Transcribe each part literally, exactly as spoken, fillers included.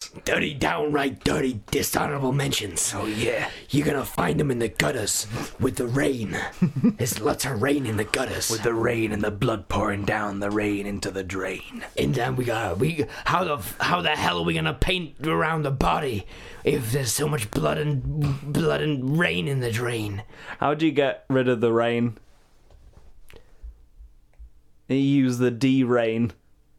Dirty, downright dirty, dishonorable mentions. Oh, yeah. You're gonna find them in the gutters with the rain. There's lots of rain in the gutters. With the rain and the blood pouring down the rain into the drain. And then we got we how the how the hell are we gonna paint around the body if there's so much blood and blood and rain in the drain? How do you get rid of the rain? You use the D-rain.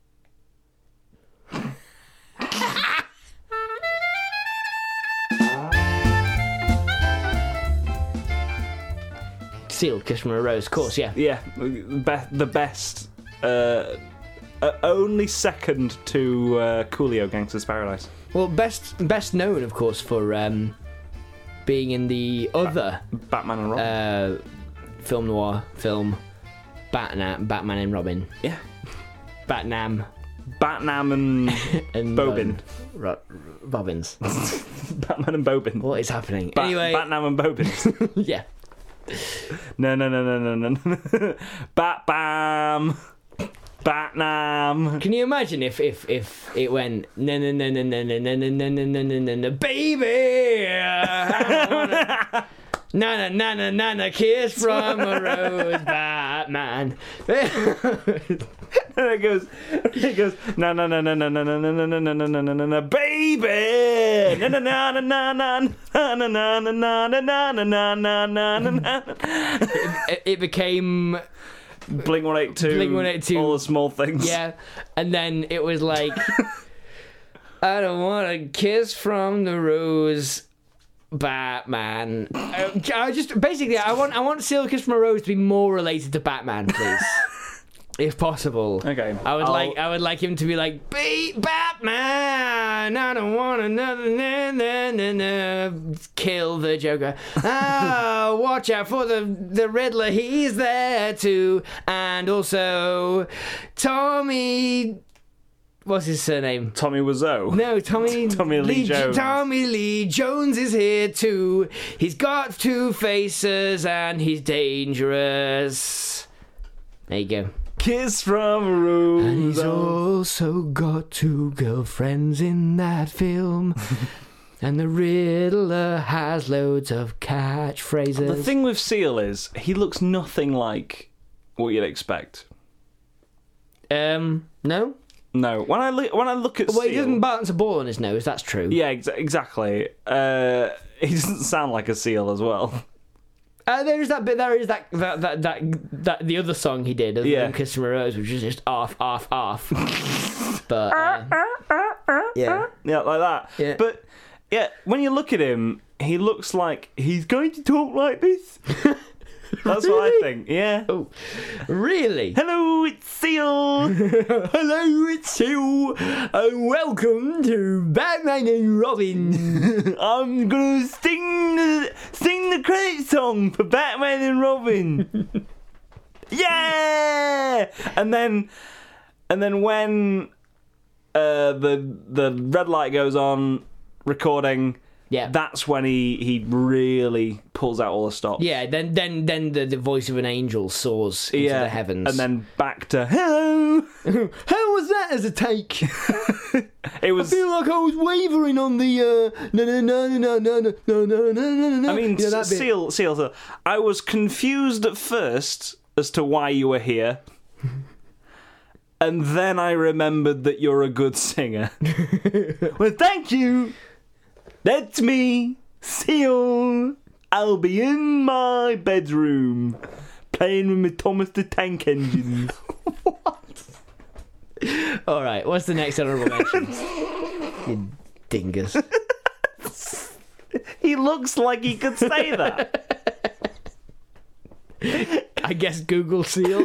Seal, Kiss from a Rose, of course, yeah. Yeah, be- the best. Uh, uh, only second to uh, Coolio, Gangster's Paradise. Well, best best known, of course, for um, being in the other Batman and Robin. uh, film noir film, Batman, Batman and Robin. Yeah. Batnam Batman and and Bobin. Ro- Bobbins. Batman and Bobin. What is happening? Ba- anyway, Batman and Bobin. yeah. No, no, no, no, no, no. Bat Bam. Batnam. Can you imagine if if if it went no no no no no no no no no no no no no no baby na na na na na na kiss from a rose Batman. And it goes, it goes, no, no, no, no, no, no, no, no, no, no, no, no, no, no, no, no, baby, na na na na na na na na na na na na na na na na. It, it became Blink one eighty-two. Blink one eighty-two. All the small things. yeah, and then it was like I don't want a kiss from the rose. Batman. Uh, I just basically I want I want Seal Kiss from a Rose to be more related to Batman, please. If possible. Okay. I would I'll- like I would like him to be like be Batman. I don't want another na, na, na, na. Kill the Joker. Ah, watch out for the the Riddler. He's there too. And also Tommy. What's his surname? Tommy Wiseau. No, Tommy Tommy Lee Jones. Tommy Lee Jones is here too. He's got two faces and he's dangerous. There you go. Kiss from a rose. And he's also got two girlfriends in that film. And the Riddler has loads of catchphrases. The thing with Seal is he looks nothing like what you'd expect. Um, no? No, when I look when I look at Well, he Seal, doesn't balance a ball on his nose, that's true. yeah, ex- exactly. Uh, he doesn't sound like a seal as well. Uh, there is that bit. There is that that that that, that the other song he did, Yeah. yeah. Kiss from a Rose, which is just off, off, off. But uh, yeah, Yeah, like that. Yeah. But yeah, when you look at him, he looks like he's going to talk like this. That's what I think. Yeah. oh, really? Hello, it's Seal. Hello, it's you, and welcome to Batman and Robin. I'm gonna sing the sing the credit song for Batman and Robin. Yeah. And then, and then when uh, the the red light goes on, recording. Yeah. That's when he, he really pulls out all the stops. Yeah, then then then the, the voice of an angel soars into Yeah, the heavens. and then back to hello. How was that as a take? It was. I feel like I was wavering on the uh no no no no no no no no no no no. I mean, yeah, that bit. Seal, Seal, Seal. I was confused at first as to why you were here, and then I remembered that you're a good singer. Well, thank you. That's me, Seal. I'll be in my bedroom playing with my Thomas the Tank Engine. All right, what's the next honourable mention? You dingus. He looks like he could say that. I guess Google Seal.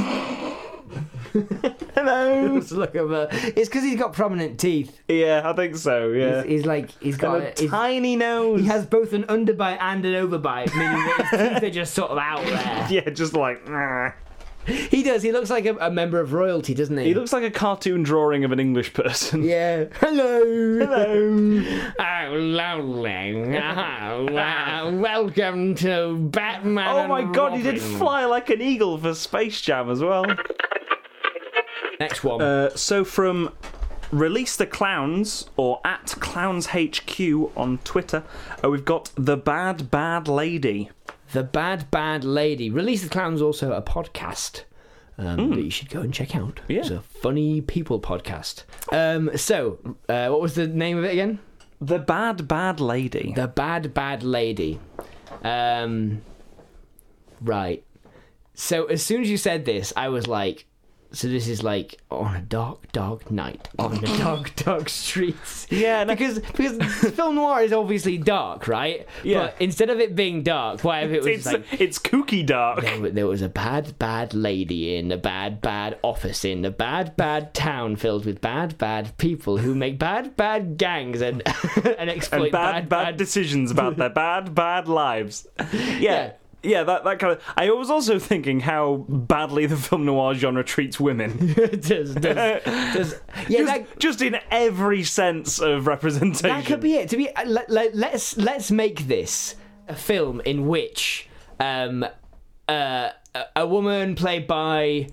Hello. Let's look over. It's because he's got prominent teeth. Yeah, I think so. Yeah. He's, he's like he's got And a he's- tiny nose. he has both an underbite and an overbite, meaning that his teeth are just sort of out there. Yeah, just like. nah. He does. He looks like a, a member of royalty, doesn't he? He looks like a cartoon drawing of an English person. Yeah. Hello. Hello. Oh, lovely. Oh, wow. Welcome to Batman. Oh my and god, he did Robin. fly like an eagle for Space Jam as well. Next one. Uh, so from Release the Clowns, or at Clowns H Q on Twitter. Uh, we've got The Bad Bad Lady. The Bad Bad Lady. Release the Clowns, also a podcast um, mm. that you should go and check out. Yeah. It's a funny people podcast. Um, so, uh, what was the name of it again? The Bad Bad Lady. The Bad Bad Lady. Um, right. So, as soon as you said this, I was like, so this is like on a dark, dark night, on the dark, dark streets. Yeah, no. because because film noir is obviously dark, right? Yeah. But instead of it being dark, what if it was It's, like it's kooky dark. there, there was a bad, bad lady in a bad, bad office in a bad, bad town filled with bad, bad people who make bad, bad gangs and and exploit And bad, bad, bad, decisions about their bad, bad lives. Yeah. Yeah. Yeah, that, that kind of... I was also thinking how badly the film noir genre treats women. does, does, does, yeah, just, that, just in every sense of representation. that could be it. To be, uh, let, let, let's let's make this a film in which um, uh, a, a woman played by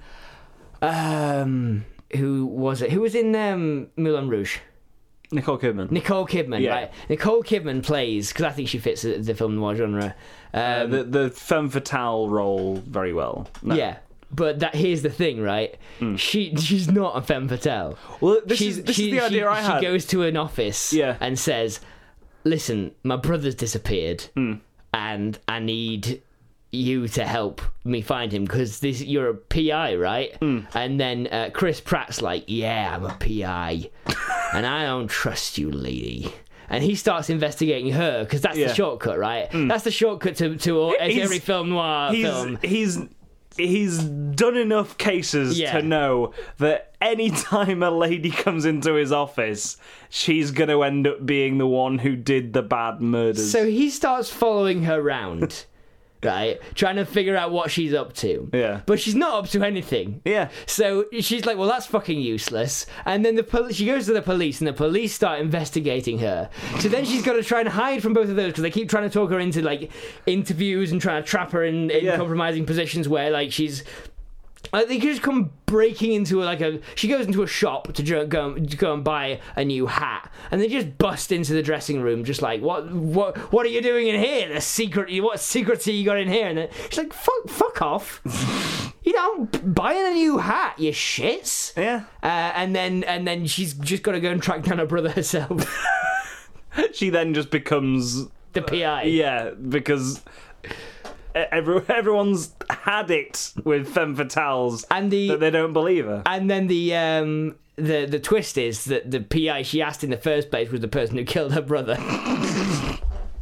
um, who was it? Who was in um, Moulin Rouge? Nicole Kidman. Nicole Kidman, Yeah. right? Nicole Kidman plays, because I think she fits the, the film noir genre. Um, Uh, the, the femme fatale role very well. No. Yeah, but that here's the thing, right? She she's not a femme fatale. Well, this, She's, is, this she, is the idea she, I had. She goes to an office Yeah. and says, "Listen, my brother's disappeared, Hmm. and I need you to help me find him because this you're a P I, right?" Hmm. And then uh, Chris Pratt's like, "Yeah, I'm a P I, and I don't trust you, lady." And he starts investigating her because that's Yeah. the shortcut, right? That's the shortcut to to all, He's- every film noir he's, film. He's he's done enough cases Yeah. to know that any time a lady comes into his office, she's going to end up being the one who did the bad murders. So he starts following her round, right? Trying to figure out what she's up to. Yeah. But she's not up to anything. yeah. So she's like, well, that's fucking useless. And then the pol- she goes to the police, and the police start investigating her. So then she's got to try and hide from both of those because they keep trying to talk her into like interviews and trying to trap her in, in Yeah. compromising positions where like she's. Like they just come breaking into a, like a. She goes into a shop to jo- go to go and buy a new hat, and they just bust into the dressing room, just like what what what are you doing in here? The secret, what secrets have you got in here? And then she's like, fuck, fuck off. You know, buying a new hat, you shits. Yeah. Uh, and then and then she's just got to go and track down her brother herself, She then just becomes... the P I. Yeah, because... Every, everyone's had it with femme fatales And the that they don't believe her. and then the um the the twist is that the P I she asked in the first place was the person who killed her brother. I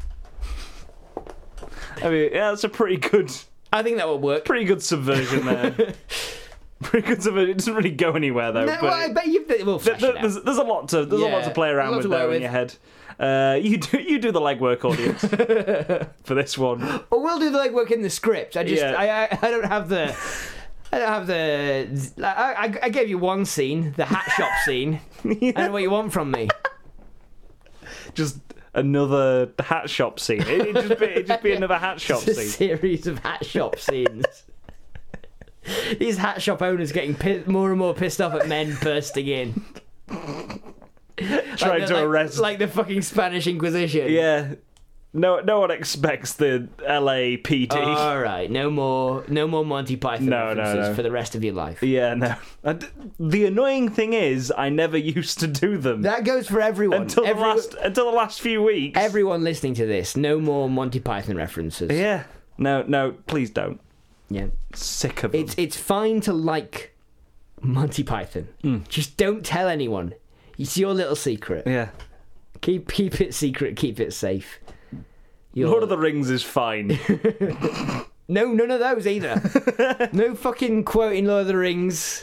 mean, yeah, that's a pretty good, I think that would work. pretty good subversion there. Pretty good subversion. It doesn't really go anywhere though. No, but well, I bet you we'll flesh th- it out. there's, there's a lot to there's a lot Yeah, to play around a lot with to there work in your with. head. Uh, you do you do the legwork, audience, for this one. Well, we'll do the legwork in the script. I just, Yeah. I, I, I don't have the, I don't have the. I, I, I gave you one scene, the hat shop scene. I don't know what you want from me. Just another hat shop scene. It, it'd just be it'd just be another hat shop It's a scene. series of hat shop scenes. These hat shop owners getting pi- more and more pissed off at men bursting in, Trying Like the- to like, arrest. like the fucking Spanish Inquisition. Yeah. No, no one expects the L A P D. All right, no more, no more Monty Python No, no, references no. for the rest of your life. Yeah, no. And the annoying thing is, I never used to do them That goes for everyone. until Every- the last until the last few weeks. Everyone listening to this, no more Monty Python references. Yeah. No, no. Please don't. Yeah. Sick of them. It's it's fine to like Monty Python. Mm. Just don't tell anyone. It's your little secret. Yeah. Keep keep it secret. Keep it safe. Your- Lord of the Rings is fine. No, none of those either. No fucking quoting Lord of the Rings.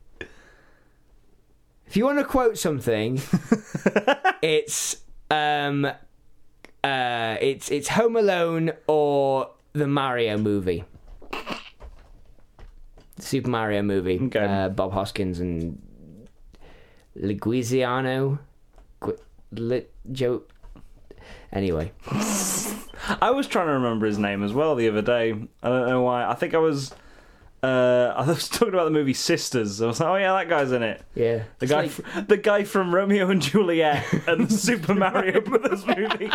If you want to quote something, it's um uh it's it's Home Alone or the Mario movie. The Super Mario movie. Okay. Uh, Bob Hoskins and Leguizamo. Qu- Li- Joe. Anyway. I was trying to remember his name as well the other day. I don't know why. I think I was Uh, I was talking about the movie Sisters. I was like, oh yeah, that guy's in it. Yeah. The It's guy, like- fr- the guy from Romeo and Juliet and the Super Mario Brothers movie.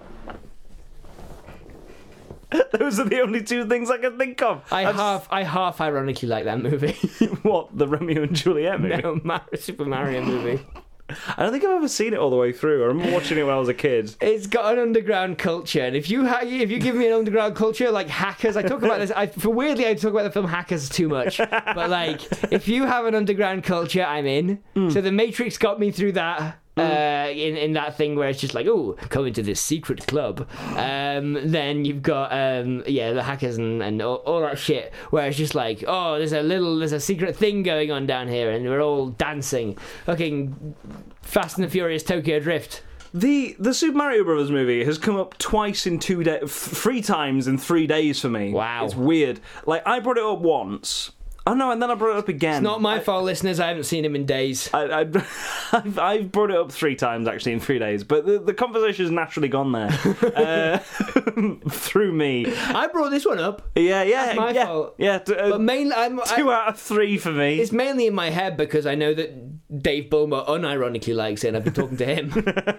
Those are the only two things I can think of. I I've half, I half ironically like that movie. s- what the Romeo and Juliet movie? No, Mar- Super Mario movie. I don't think I've ever seen it all the way through. I remember watching it when I was a kid. It's got an underground culture, and if you ha- if you give me an underground culture like Hackers, I talk about this. I, for weirdly, I talk about the film Hackers too much, but like if you have an underground culture, I'm in. Mm. So The Matrix got me through that. Uh, in in that thing where it's just like, oh, come into this secret club. Um, then you've got um, yeah, the hackers and, and all, all that shit where it's just like, oh, there's a little, there's a secret thing going on down here, and we're all dancing, fucking Fast and the Furious Tokyo Drift. The the Super Mario Brothers movie has come up twice in two days, f- three times in three days for me. Wow. It's weird. Like, I brought it up once. Oh no, and then I brought it up again. It's not my fault, listeners. I haven't seen him in days. I, I, I've, I've brought it up three times actually in three days, but the, the conversation has naturally gone there uh, through me. I brought this one up, Yeah, yeah, That's my yeah, fault. yeah. t- uh, but mainly I'm, two I, out of three for me. it's mainly in my head because I know that Dave Bulmer unironically likes it, and I've been talking to him.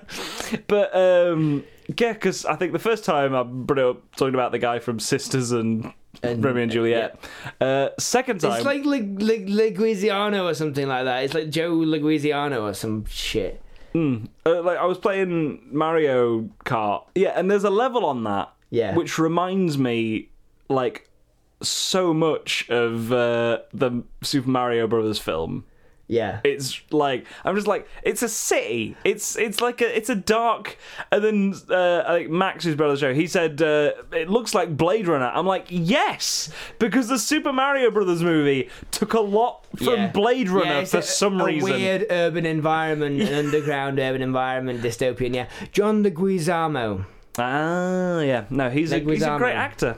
But um, yeah, because I think the first time I brought it up talking about the guy from Sisters and, And- Romeo and Juliet. Uh, second time, It's like Leg- Leg- Leguiziano or something like that. It's like Joe Leguiziano or some shit. mm, uh, like I was playing Mario Kart. Yeah, and there's a level on that. Yeah. Which reminds me, like, so much of uh, the Super Mario Brothers film. Yeah. It's like I'm just like it's a city. It's it's like a it's a dark. And then uh, I think Max's brother show. He said uh, it looks like Blade Runner. I'm like yes, because the Super Mario Brothers movie took a lot from Yeah. Blade Runner Yeah, it's for a, some a reason. weird urban environment, an underground urban environment, dystopian. Yeah, John Leguizamo. Ah, yeah. No, he's a, he's a Leguizamo. great actor.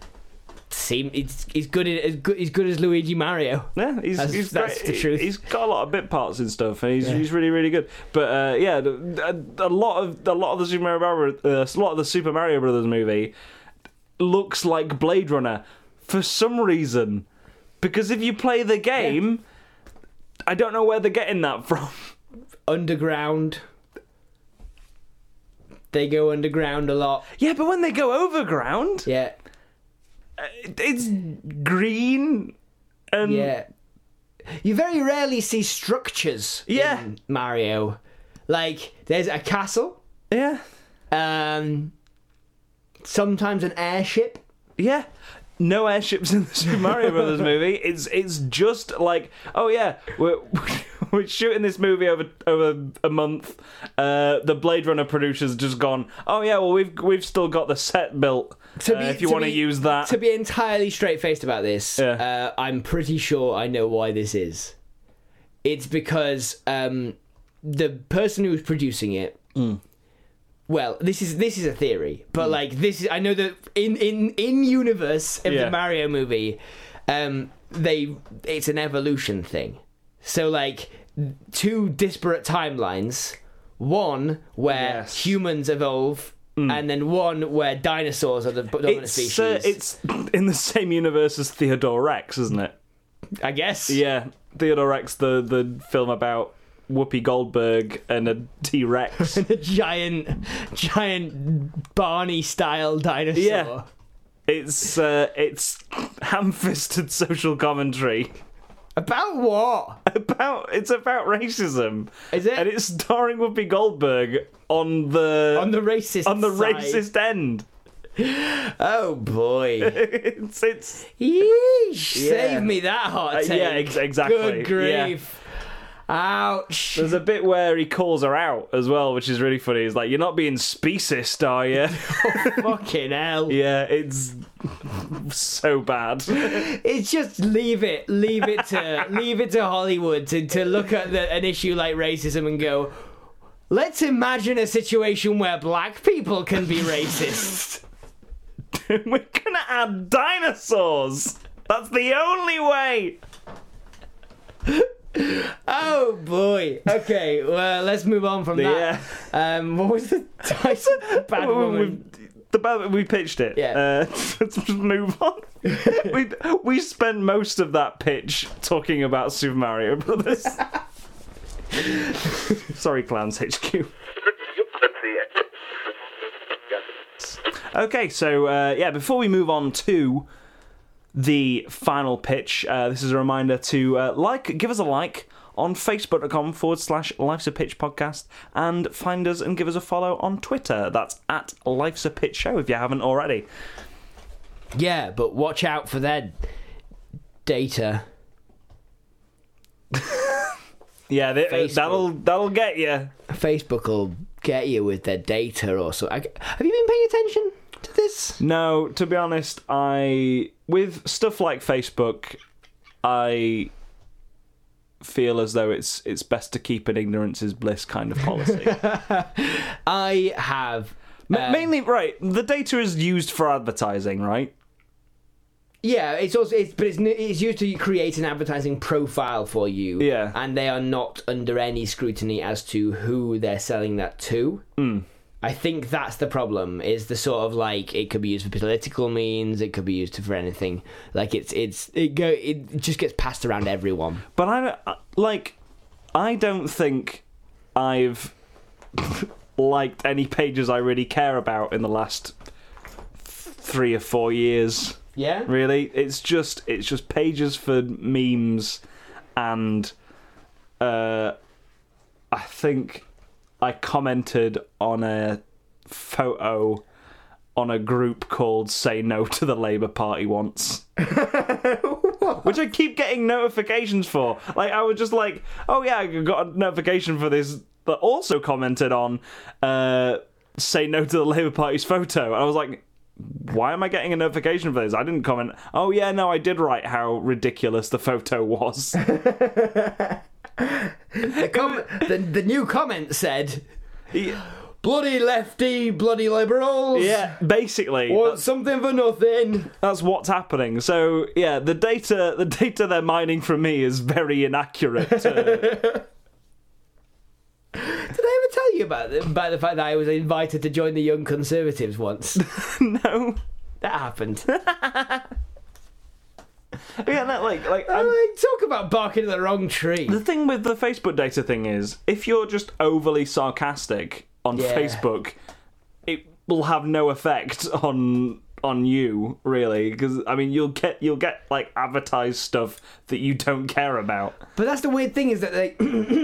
Seem he's, he's good at as good he's good as Luigi Mario. Yeah, he's That's- he's that's great. the truth. He's got a lot of bit parts and stuff, and he's Yeah. he's really really good. But uh, yeah, the- a, a lot of a lot of the Super Mario Bros- uh, a lot of the Super Mario Brothers movie looks like Blade Runner for some reason. Because if you play the game, I don't know where they're getting that from. Underground. They go underground a lot. Yeah, but when they go overground, Yeah. it's green and Yeah. You very rarely see structures Yeah. in Mario. Like, there's a castle, yeah, um, sometimes an airship. yeah. No airships in the Super Mario Brothers movie. It's it's just like, oh yeah, we're we're shooting this movie over over a month. Uh, the Blade Runner producers just gone, oh yeah, well we've we've still got the set built. To uh, be- if you to want to be- use that. To be entirely straight-faced about this, Yeah. uh, I'm pretty sure I know why this is. It's because um, the person who's producing it... Mm. Well, this is this is a theory, but like this is I know that in in in universe of Yeah. the Mario movie, um, they it's an evolution thing. So like two disparate timelines, one where Yes. humans evolve, and then one where dinosaurs are the dominant It's species. uh, it's in the same universe as Theodore Rex, isn't it? I guess. Yeah, Theodore Rex, the the film about Whoopi Goldberg and a T Rex. A giant, giant Barney-style dinosaur. Yeah. It's uh, it's ham-fisted social commentary About what? about it's about racism. Is it? And it's starring Whoopi Goldberg on the On the racist on the side. racist end. Oh boy. it's it's Yeesh. Yeah. Save me that hot Uh, take. yeah, ex- exactly. Good grief. Ouch. there's a bit where he calls her out as well, which is really funny. He's like, "You're not being speciest, are you?" Fucking hell. Yeah, it's so bad. It's just leave it. Leave it to leave it to Hollywood to, to look at the, an issue like racism and go, let's imagine a situation where black people can be racist. We're gonna add dinosaurs. That's the only way. Oh boy. Okay, well let's move on from that. Yeah. Um, what was the Tyson bad Well, woman? we've- the we pitched it. Yeah. Uh, let's just move on. we we spent most of that pitch talking about Super Mario Brothers. Sorry, Clowns H Q. Okay, so uh, yeah, before we move on to the final pitch, uh, this is a reminder to uh, like, give us a like on facebook.com forward slash Life's a Pitch podcast, and find us and give us a follow on Twitter. That's at Life's a Pitch Show if you haven't already. Yeah, but watch out for their data. Yeah, they, that'll that'll get you. Facebook will get you with their data or so. Have you been paying attention to this? No, to be honest, I with stuff like Facebook, I feel as though it's it's best to keep an ignorance is bliss kind of policy. I have um, mainly right. The data is used for advertising, right? Yeah, it's also it's but it's it's used to create an advertising profile for you. Yeah, and they are not under any scrutiny as to who they're selling that to. Mm. I think that's the problem. Is the sort of like it could be used for political means, it could be used for anything. Like it's it's it go it just gets passed around everyone. But I like I don't think I've liked any pages I really care about in the last three or four years. Yeah, really, it's just it's just pages for memes, and uh, I think I commented on a photo on a group called "Say No to the Labour Party" once, which I keep getting notifications for. Like I was just like, oh yeah, I got a notification for this that also commented on uh, "Say No to the Labour Party's" photo, and I was like, why am I getting a notification for this? I didn't comment. Oh yeah, no, I did write how ridiculous the photo was. the, com- the, the new comment said, yeah. bloody lefty, bloody liberals. Yeah, basically. Want something for nothing. That's what's happening. So yeah, the data the data they're mining from me is very inaccurate. Uh, Did I ever tell you about the, about the fact that I was invited to join the Young Conservatives once? No. That happened. Yeah, that like like I'm... like talk about barking at the wrong tree. The thing with the Facebook data thing is, if you're just overly sarcastic on yeah. Facebook, it will have no effect on on you really, because I mean you'll get you'll get like advertised stuff that you don't care about. But that's the weird thing is that they.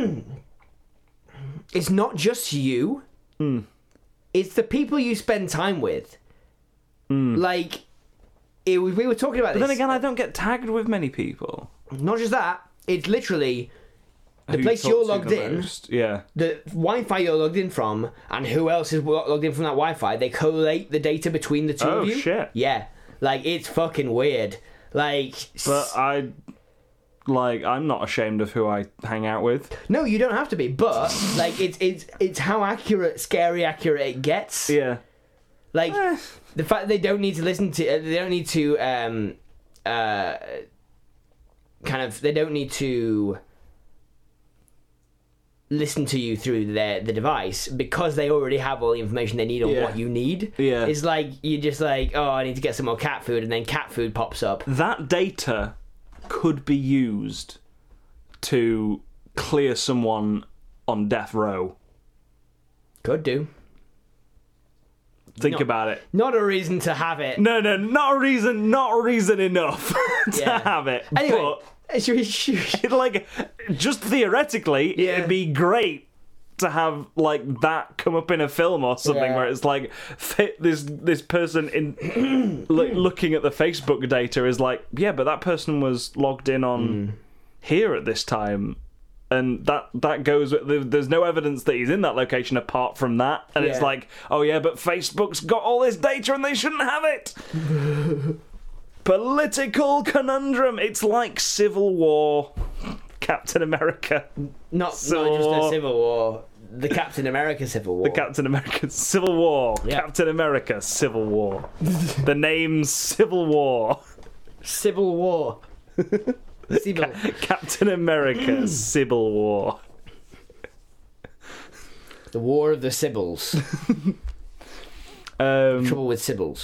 It's not just you. Mm. It's the people you spend time with. Mm. Like, it, we were talking about but this. Then again, I don't get tagged with many people. Not just that. It's literally the Who place you you're talk logged to the in, most. Yeah. the Wi-Fi you're logged in from, and who else is lo- logged in from that Wi-Fi. They collate the data between the two Oh, of you. shit. Yeah. Like, it's fucking weird. Like... But I... Like, I'm not ashamed of who I hang out with. No, you don't have to be, but like it's it's it's how accurate, scary accurate it gets. Yeah. Like Eh. the fact they don't need to listen to, they don't need to, um, uh, kind of, they don't need to listen to you through their the device because they already have all the information they need on Yeah. what you need. Yeah. It's like you're just like, oh, I need to get some more cat food, and then cat food pops up. That data could be used to clear someone on death row. Could do. Think Not- about it. Not a reason to have it. No, no, not a reason, not a reason enough to Yeah. have it. Anyway, should we, should we- But, like, just theoretically, Yeah. it'd be great to have like that come up in a film or something Yeah. where it's like fit this this person in like looking at the Facebook data is like, yeah, but that person was logged in on Mm. here at this time, and that that goes with, there's no evidence that he's in that location apart from that, and it's Yeah. like, oh yeah, but Facebook's got all this data and they shouldn't have it. Political conundrum. It's like Civil War. Captain America. not Civil not just War. a civil war, the Captain America Civil War. The Captain America Civil War. Yeah. Captain America Civil War. The name's Civil War. Civil War. Civil. Captain America Civil War. The War of the Sibyls. Um, Trouble with Sibyls.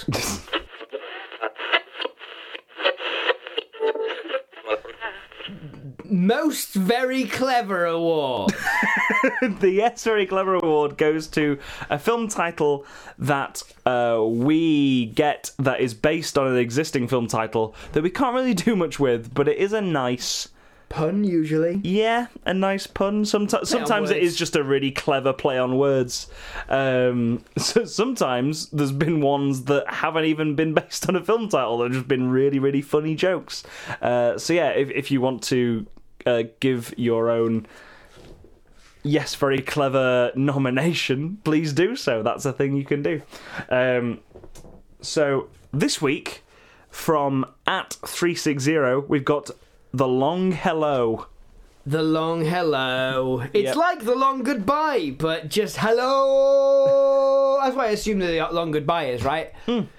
Most Very Clever Award. the Yes Very Clever Award goes to a film title that uh, we get that is based on an existing film title that we can't really do much with, but it is a nice... Pun, usually. Yeah, a nice pun. Sometimes, sometimes it words. is just a really clever play on words. Um, so sometimes there's been ones that haven't even been based on a film title. They've just been really, really funny jokes. Uh, so yeah, if if you want to uh, give your own Yes Very Clever nomination, please do so. That's a thing you can do. Um, so this week, from at three sixty, we've got The Long Hello. The Long Hello. It's Yep. like The Long Goodbye, but just hello. That's why I assume that the Long Goodbye is, right?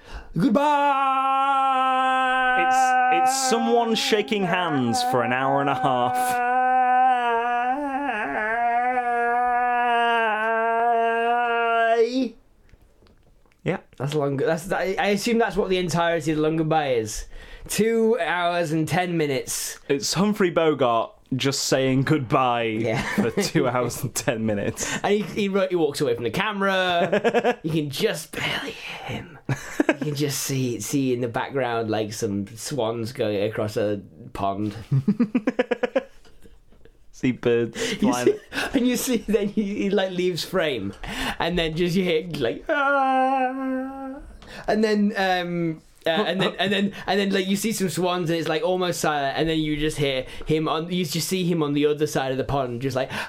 Goodbye. It's it's someone shaking hands for an hour and a half. Yeah. That's long. That's. I I assume that's what the entirety of The Long Goodbye is. Two hours and ten minutes. It's Humphrey Bogart just saying goodbye Yeah. for two hours and ten minutes. And he, he, ro- he walks away from the camera. You can just barely hear him. You can just see see in the background like some swans going across a pond. See birds You flying. see, and you see then he, he like leaves frame, and then just you hear like ah, and then um. Uh, and then and then and then like you see some swans and it's like almost silent, and then you just hear him on you just see him on the other side of the pond just like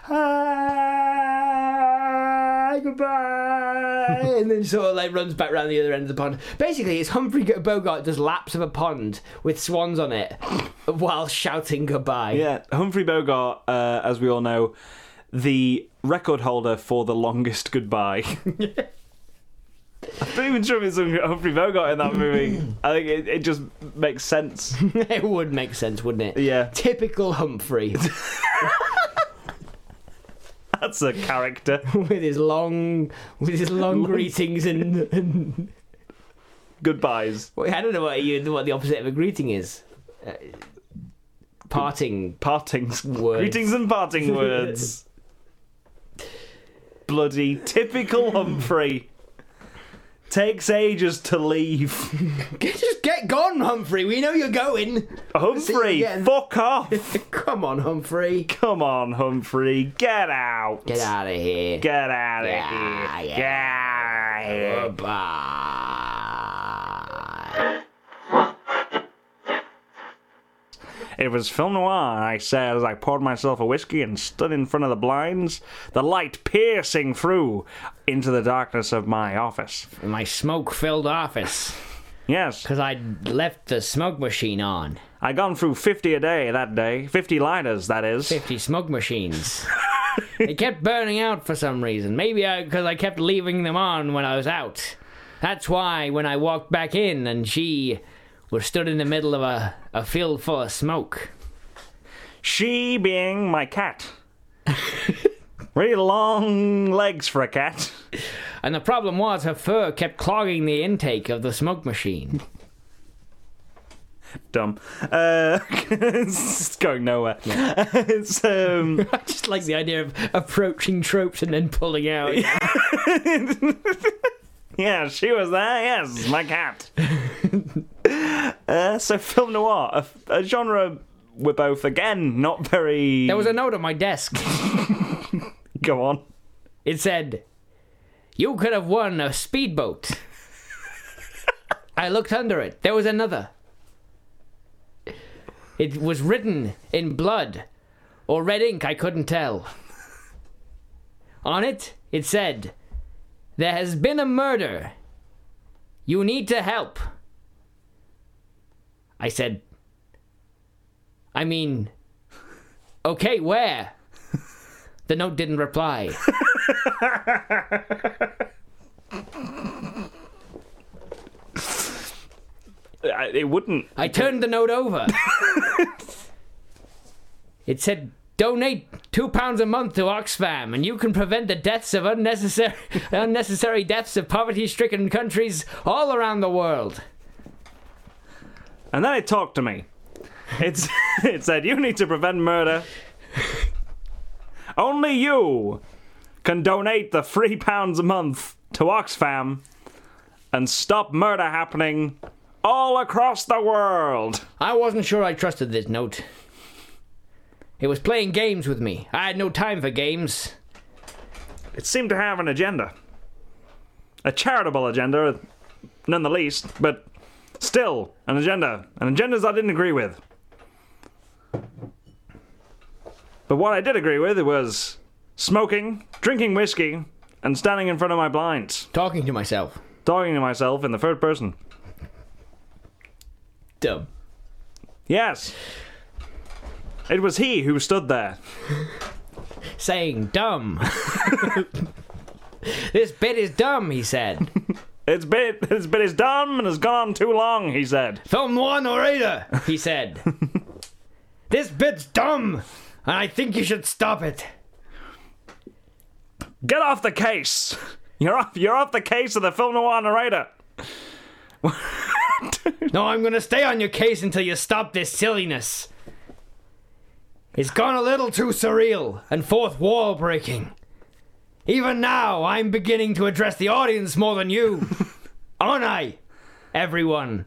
ah, goodbye, and then sort of like runs back around the other end of the pond. Basically it's Humphrey Bogart does laps of a pond with swans on it while shouting goodbye. Yeah, Humphrey Bogart, uh, as we all know, the record holder for the longest goodbye. I'm not even sure if it's Humphrey Bogart in that movie. I think it, it just makes sense. It would make sense, wouldn't it? Yeah. Typical Humphrey. That's a character. with his long with his long greetings and, and Goodbyes. well, I don't know what you what the opposite of a greeting is. Uh, parting. Partings. Words. Greetings and parting words. Bloody typical Humphrey. Takes ages to leave. Just get gone, Humphrey. We know you're going. Humphrey, again. fuck off. Come on, Humphrey. Come on, Humphrey. Get out. Get out of here. Get out of Yeah, here. yeah. Get out of here. Goodbye. It was film noir, I said as I poured myself a whiskey and stood in front of the blinds, the light piercing through into the darkness of my office. In my smoke-filled office. Yes, Because I'd left the smoke machine on. I'd gone through fifty a day that day. fifty lighters, that is. fifty smoke machines. They kept burning out for some reason. Maybe because I, I kept leaving them on when I was out. That's why when I walked back in and she was stood in the middle of a, a field full of smoke. She being my cat. Really long legs for a cat. And the problem was her fur kept clogging the intake of the smoke machine. Dumb. Uh, it's going nowhere. Yeah. It's, um... I just like the idea of approaching tropes and then pulling out. Yeah, she was there, yes, my cat. uh, so film noir, a, a genre we're both, again, not very... There was a note on my desk. Go on. It said, "You could have won a speedboat." I looked under it. There was another. It was written in blood or red ink, I couldn't tell. On it, it said, "There has been a murder. You need to help." I said, I mean, okay, where? The note didn't reply. It wouldn't. I turned the note over. It said, Donate two pounds a month to Oxfam, and you can prevent the deaths of unnecessary unnecessary deaths of poverty-stricken countries all around the world. And then it talked to me. It's it said, you need to prevent murder. Only you can donate the three pounds a month to Oxfam and stop murder happening all across the world. I wasn't sure I trusted this note. It was playing games with me. I had no time for games. It seemed to have an agenda. A charitable agenda, none the least, but still an agenda. And agendas I didn't agree with. But what I did agree with was smoking, drinking whiskey, and standing in front of my blinds. Talking to myself. Talking to myself in the third person. Dumb. Yes. It was he who stood there. Saying dumb. This bit is dumb, he said. It's bit, this bit is dumb and has gone on too long, he said. Film noir narrator, he said. This bit's dumb, and I think you should stop it. Get off the case. You're off, you're off the case of the film noir narrator. No, I'm gonna stay on your case until you stop this silliness. It's gone a little too surreal and fourth wall breaking. Even now, I'm beginning to address the audience more than you. Aren't I, everyone?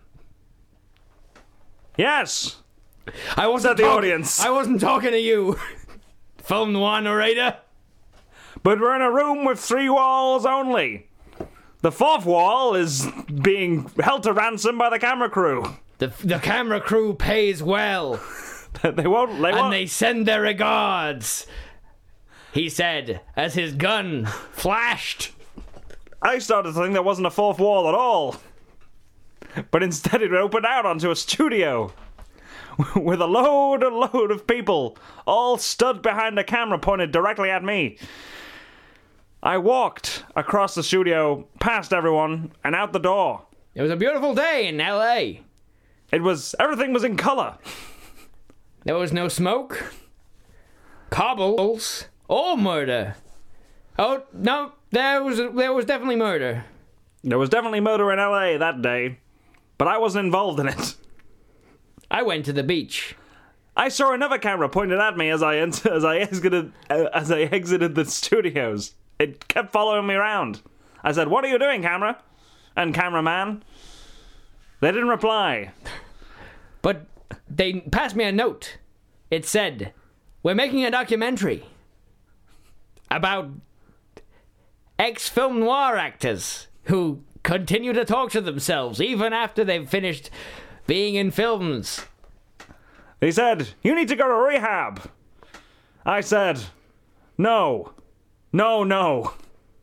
Yes. I wasn't the talk- audience. I wasn't talking to you, film noir narrator. But we're in a room with three walls only. The fourth wall is being held to ransom by the camera crew. The the camera crew pays well. They won't. They And won't. they send their regards, he said, as his gun flashed. I started to think there wasn't a fourth wall at all. But instead it opened out onto a studio. With a load and load of people, all stood behind a camera pointed directly at me. I walked across the studio, past everyone, and out the door. It was a beautiful day in L A. It was, everything was in colour. There was no smoke, cobbles, or murder. Oh, no, there was there was definitely murder. There was definitely murder in L A that day, but I wasn't involved in it. I went to the beach. I saw another camera pointed at me as I ent- as I exited uh, as I exited the studios. It kept following me around. I said, "What are you doing, camera and cameraman?" They didn't reply. But they passed me a note. It said, "We're making a documentary about ex-film noir actors who continue to talk to themselves even after they've finished being in films." He said, "You need to go to rehab." I said, "No. No, no.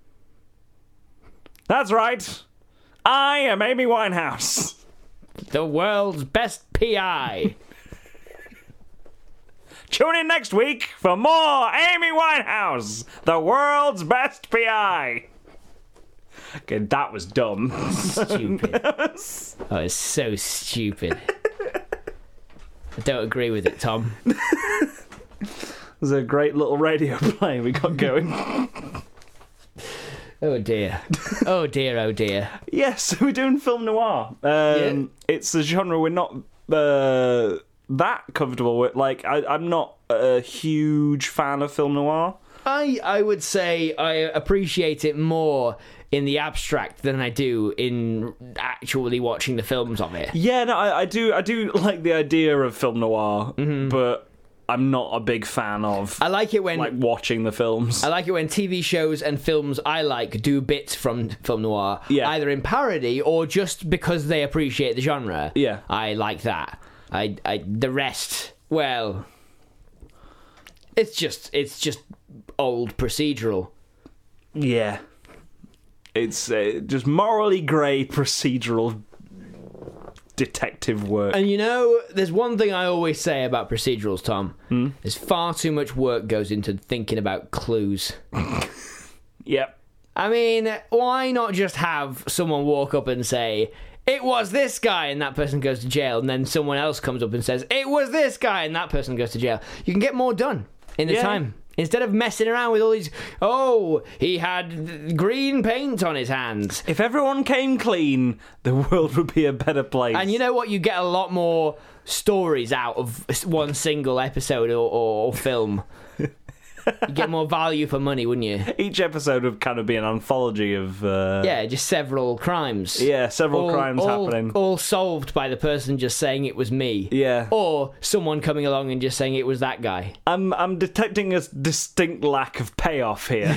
That's right. I am Amy Winehouse." The world's best P I. Tune in next week for more Amy Winehouse, the world's best P I. Okay, that was dumb. Stupid. Oh, it's so stupid. I don't agree with it, Tom. There's a great little radio play we got going. Oh dear. Oh dear, oh dear. Yes, we're doing film noir. Um, Yeah. It's a genre we're not uh, that comfortable with. Like, I, I'm not a huge fan of film noir. I I would say I appreciate it more in the abstract than I do in actually watching the films of it. Yeah, no, I, I do. I do like the idea of film noir, but I'm not a big fan of I like it when like watching the films. I like it when T V shows and films I like do bits from film noir, Yeah. either in parody or just because they appreciate the genre. Yeah. I like that. I, I the rest, well, it's just it's just old procedural. Yeah, it's uh, just morally grey procedural detective work. And you know, there's one thing I always say about procedurals, Tom. Hmm? There's far too much work goes into thinking about clues. Yep. I mean, why not just have someone walk up and say, "It was this guy," and that person goes to jail, and then someone else comes up and says, "It was this guy," and that person goes to jail. You can get more done. in the Yeah. time. Instead of messing around with all these, oh, he had green paint on his hands. If everyone came clean, the world would be a better place. And you know what? You get a lot more stories out of one single episode or, or, or film. You get more value for money, wouldn't you? Each episode would kind of be an anthology of... Uh, Yeah, just several crimes. Yeah, several all, crimes all, happening. All solved by the person just saying it was me. Yeah. Or someone coming along and just saying it was that guy. I'm I'm detecting a distinct lack of payoff here.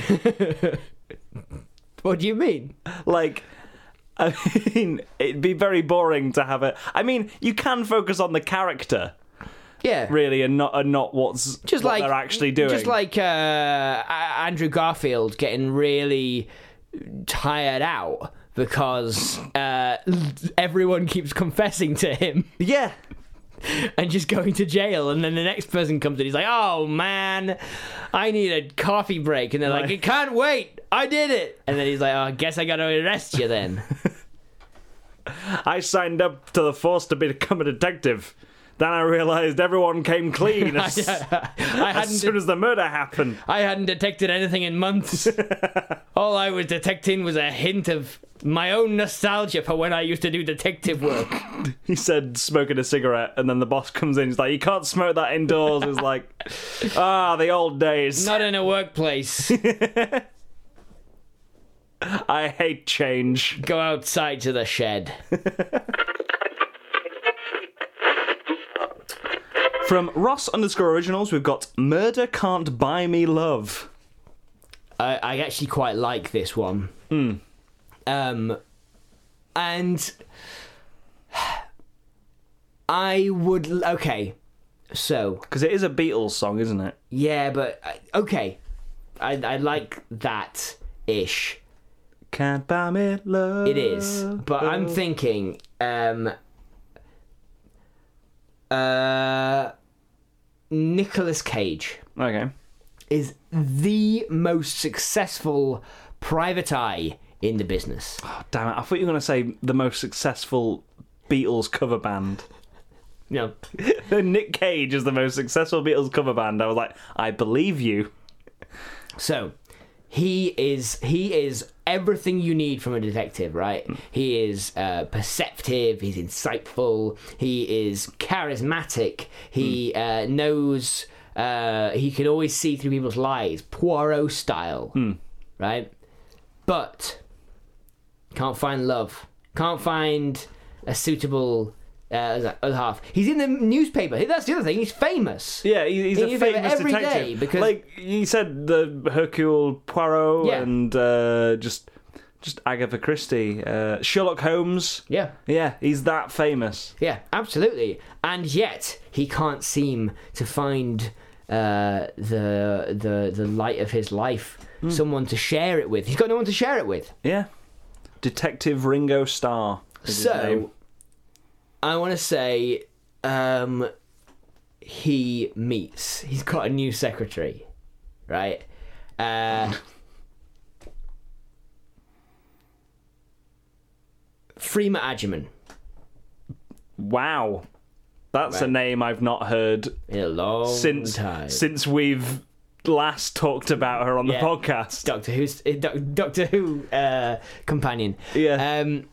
What do you mean? Like, I mean, it'd be very boring to have it. I mean, you can focus on the character, Yeah. really, and not and not what's Just what like they're actually doing. Just like uh, A- Andrew Garfield getting really tired out because uh, everyone keeps confessing to him yeah, and just going to jail, and then the next person comes in, he's like, "Oh man, I need a coffee break," and they're like, Right. "It can't wait, I did it," and then he's like, "Oh, I guess I got to arrest you then." I signed up to the force to become a detective. Then I realised everyone came clean as, I as hadn't soon as the murder happened. I hadn't detected anything in months. All I was detecting was a hint of my own nostalgia for when I used to do detective work. He said, smoking a cigarette, and then the boss comes in. He's like, "You can't smoke that indoors." It's like, ah, the old days. Not in a workplace. I hate change. Go outside to the shed. From Ross underscore originals, we've got Murder Can't Buy Me Love. I, I actually quite like this one. Mm. Um, and I would... Okay, so... Because it is a Beatles song, isn't it? Yeah, but... uh, Okay, I, I like that-ish. Can't buy me love. It is, but I'm thinking... Um, uh, Nicolas Cage Okay. is the most successful private eye in the business. Oh, damn it. I thought you were going to say the most successful Beatles cover band. No, Nick Cage is the most successful Beatles cover band. I was like, I believe you. so he is he is everything you need from a detective, right? He is uh, perceptive, he's insightful, he is charismatic, he uh, knows, uh, he can always see through people's lies, Poirot style, right? But can't find love, can't find a suitable uh, other half. He's in the newspaper. That's the other thing. He's famous. Yeah, he- he's In a the newspaper famous every detective. day because- like you said, the Hercule Poirot Yeah. and uh, just just Agatha Christie, uh, Sherlock Holmes. Yeah. Yeah, he's that famous. Yeah, absolutely. And yet he can't seem to find uh, the the the light of his life, someone to share it with. He's got no one to share it with. Yeah, Detective Ringo Starr. is his name. So I want to say um, he meets. He's got a new secretary, right? Uh, Freema Agyeman. Wow, that's a Right. name I've not heard In a long since time. since we've last talked about her on the Yeah. podcast. Doctor Who's uh, Doc- Doctor Who uh, companion. Yeah. Um,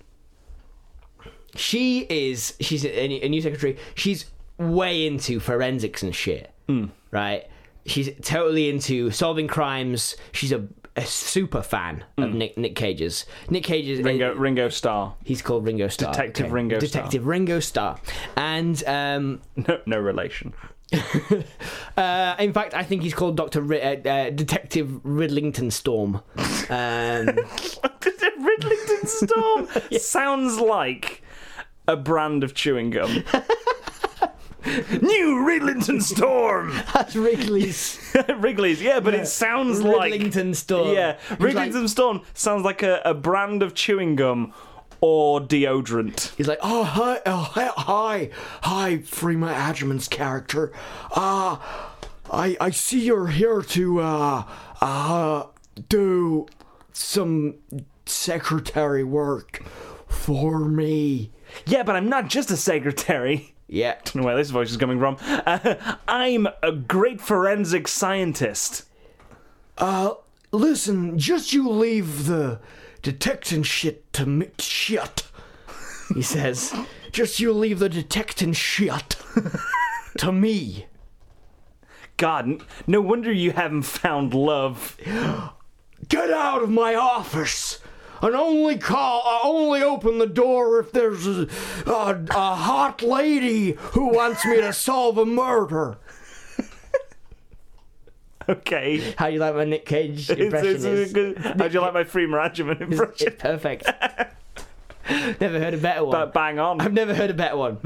she is. She's a, a new secretary. She's way into forensics and shit. Right. She's totally into solving crimes. She's a, a super fan of Nick Nick Cage's. Nick Cage's Ringo Ringo Starr. He's called Ringo Starr. Detective Ringo Starr. Detective Ringo Starr. And um, No, no relation. uh, in fact, I think he's called Doctor Ri- uh, uh, Detective Ridlington Storm. Um, Ridlington Storm sounds like a brand of chewing gum. New Ridlington Storm. that's Wrigley's. Wrigley's, yeah, but it sounds like Ridlington Storm. yeah, He's Ridlington like- Storm sounds like a, a brand of chewing gum or deodorant. He's like, oh hi, oh hi, hi, hi, Freema Agyeman's character. Ah, I I see you're here to uh uh do some secretary work for me. Yeah, but I'm not just a secretary. Yeah. Don't know where this voice is coming from. Uh, I'm a great forensic scientist. Uh, listen, just you leave the detecting shit to me. Shit. He says, just you leave the detecting shit to me. God, n- no wonder you haven't found love. Get out of my office and only call, uh, only open the door if there's a, a, a hot lady who wants me to solve a murder. Okay. How do you like my Nick Cage impression? It's, it's, is? How do you like my Freeman Adjaman impression? It's perfect. Never heard a better one. But bang on. I've never heard a better one.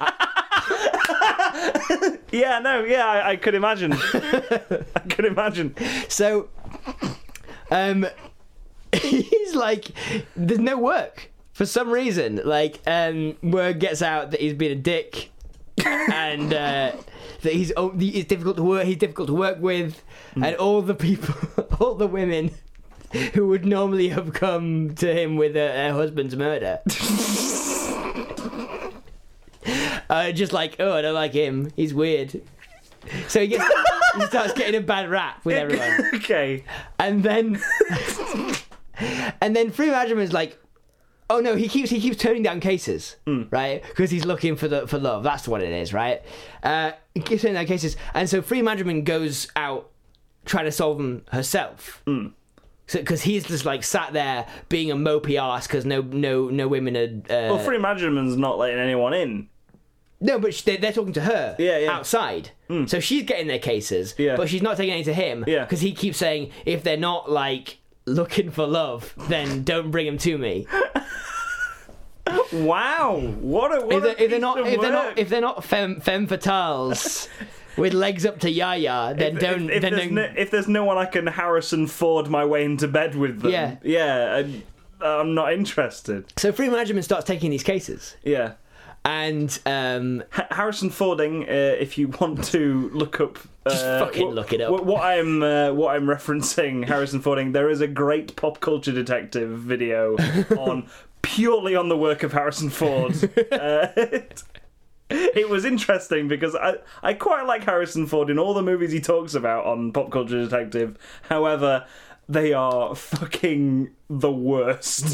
Yeah, no, yeah, I, I could imagine. I could imagine. So, um, he's like, there's no work for some reason. Like, um, word gets out that he's been a dick, and uh, that he's oh, he's difficult to work. He's difficult to work with, mm. and all the people, all the women who would normally have come to him with a, a husband's murder. Uh, just like, oh, I don't like him. He's weird. So he gets, he starts getting a bad rap with everyone. Okay. And then, and then Freeman Adjaman's like, oh no, he keeps he keeps turning down cases, mm. right? Because he's looking for the for love. That's what it is, right? Uh, he keeps turning down cases, and so Freeman Adjaman goes out trying to solve them herself. Mm. Because he's just like sat there being a mopey ass because no no no women are. Uh, well, Freeman Adjaman's not letting anyone in. No, but she, they're, they're talking to her yeah, yeah. outside. Mm. So she's getting their cases, yeah. but she's not taking any to him because yeah. he keeps saying, if they're not, like, looking for love, then don't bring them to me. Wow. What a, what if, they're, a if they're not, of if work. they're not, if they're not femme, femme fatales with legs up to Yaya, then if, don't. If, if, then there's don't... No, if there's no one I can Harrison Ford my way into bed with them, yeah, yeah, I, I'm not interested. So Freeman Adjaman starts taking these cases. Yeah. And um, H- Harrison Fording, uh, if you want to look up, uh, just fucking what, look it up. What, what I'm, uh, what I'm referencing, Harrison Fording. There is a great pop culture detective video on purely on the work of Harrison Ford. uh, it, it was interesting because I, I quite like Harrison Ford in all the movies he talks about on Pop Culture Detective. However, they are fucking the worst.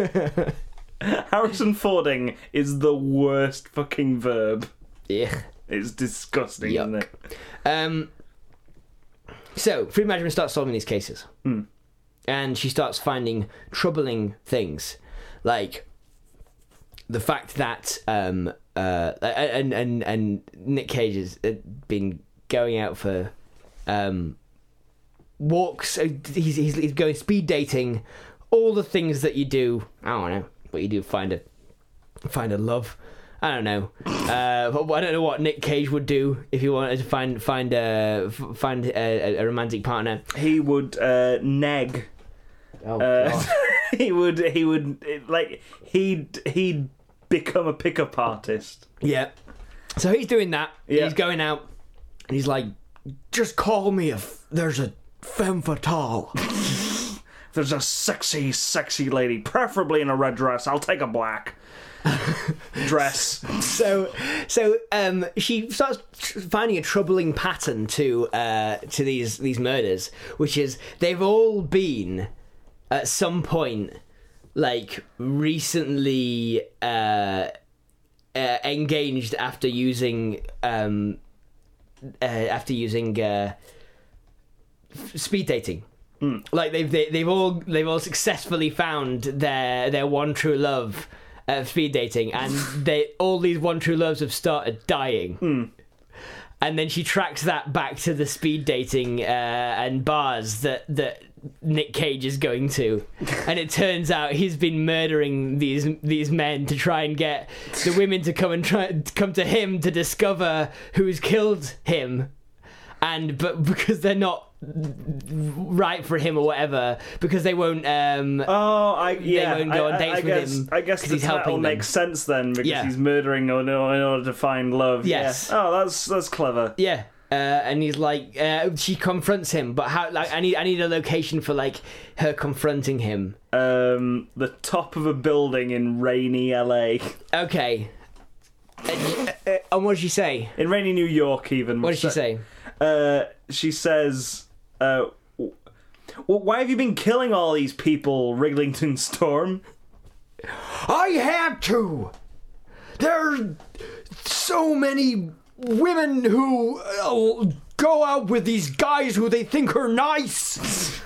Harrison Fording is the worst fucking verb. Yeah. It's disgusting, Yuck. isn't it? Um, so, Freeman Adjaman starts solving these cases. Mm. And she starts finding troubling things. Like the fact that um, uh, and, and, and Nick Cage has been going out for um, walks. He's, he's, he's going speed dating. All the things that you do. I don't know. What you do, find a find a love. I don't know. Uh, but I don't know what Nick Cage would do if he wanted to find find a find a, a romantic partner. He would uh, neg. Oh uh, God. he would. He would like. He'd he'd become a pickup artist. Yeah. So he's doing that. Yeah. He's going out, and he's like, "Just call me if there's a femme fatale." There's a sexy, sexy lady, preferably in a red dress. I'll take a black dress. So, so um, she starts tr- finding a troubling pattern to uh, to these these murders, which is they've all been at some point, like recently uh, uh, engaged after using um, uh, after using uh, f- speed dating. Mm. Like they've they, they've all they've all successfully found their their one true love at speed dating, and they all these one true loves have started dying. Mm. And then she tracks that back to the speed dating uh, and bars that that Nick Cage is going to, and it turns out he's been murdering these these men to try and get the women to come and try come to him to discover who's killed him, and but because they're not right for him or whatever, because they won't um oh I yeah they won't go I, on dates I, I with guess, him I guess the he's helping title them. Makes sense then, because Yeah. he's murdering in order, in order to find love. Yes. Yeah. Oh, that's that's clever. Yeah. Uh, and he's like, uh, she confronts him, but how? Like, I need, I need a location for like her confronting him. Um, the top of a building in rainy L A. Okay. Uh, And what did she say? In rainy New York, even. What did she say? Uh, she says, uh, w- why have you been killing all these people, Wriglington Storm? I had to! There's so many women who uh, go out with these guys who they think are nice.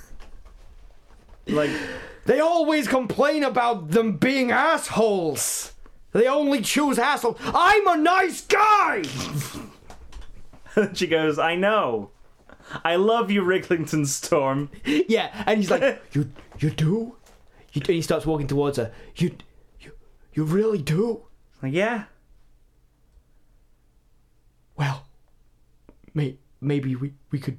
Like, they always complain about them being assholes. They only choose assholes. I'm a nice guy! she goes, I know. I love you, Wriglington Storm. Yeah, and he's like, you you do? You, and he starts walking towards her. You, you, you really do? Like, yeah. Well, may, maybe we, we could...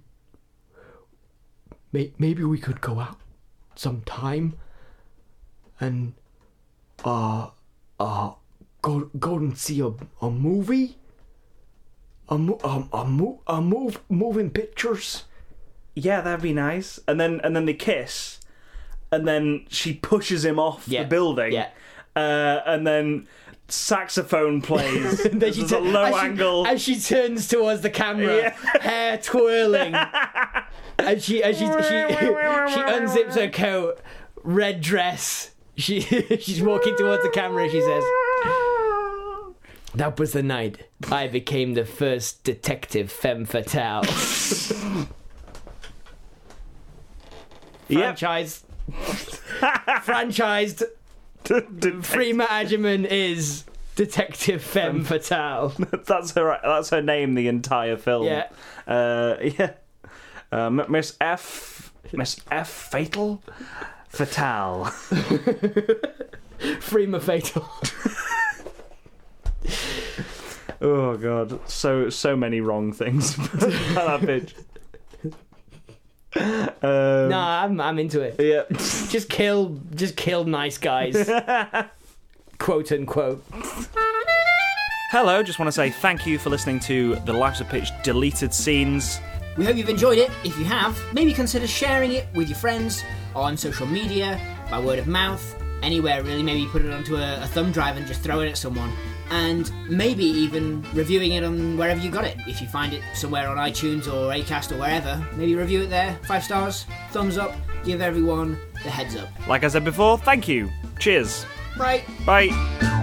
May, maybe we could go out sometime and uh uh go go and see a a movie, a mo- a a, mo- a move moving pictures. Yeah, that'd be nice. And then and then they kiss, and then she pushes him off Yeah. the building. Yeah. Uh, and then saxophone plays. And then she There's tu- a low as she- angle. as she turns towards the camera, Yeah. hair twirling, and she as she she she unzips her coat, red dress. She she's walking towards the camera. She says, "That was the night I became the first detective femme fatale." Yep. Franchise, franchised. Freema Agyeman is Detective Femme Fatale. That's her. That's her name. The entire film. Yeah. Uh, yeah. Uh, M- Miss F. Miss F. Fatal. Fatale. Freema Fatal. Oh god. So so many wrong things about that bitch. Um, Nah, I'm I'm into it. Yeah. Just kill, just kill nice guys. Quote unquote. Hello, just want to say thank you for listening to the Life's a Pitch deleted scenes. We hope you've enjoyed it. If you have, maybe consider sharing it with your friends on social media, by word of mouth, anywhere really. Maybe put it onto a, a thumb drive and just throw it at someone. And maybe even reviewing it on wherever you got it. If you find it somewhere on iTunes or Acast or wherever, maybe review it there. Five stars, thumbs up, give everyone the heads up. Like I said before, thank you. Cheers. Right. Bye.